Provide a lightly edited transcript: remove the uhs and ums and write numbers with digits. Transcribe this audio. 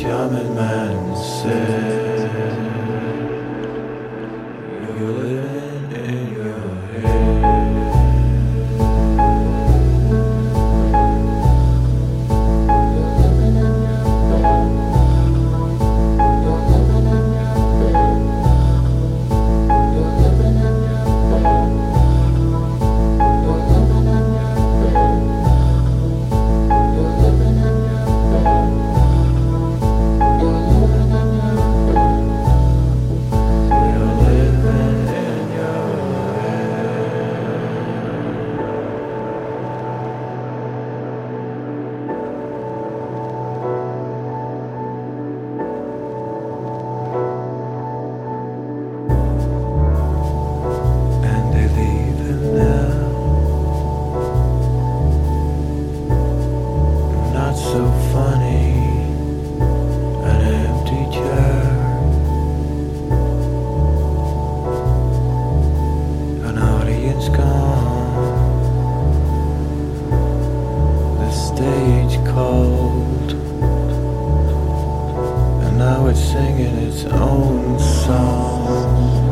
Shaman man said, you're living in your head. So funny, an empty chair, an audience gone, the stage cold, and now it's singing its own song.